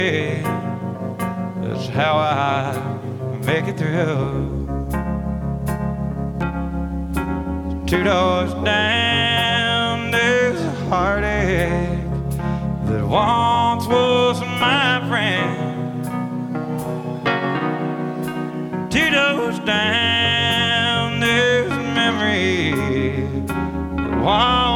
That's how I make it through. 2 doors down, there's a heartache that once was my friend. 2 doors down, there's a memory that once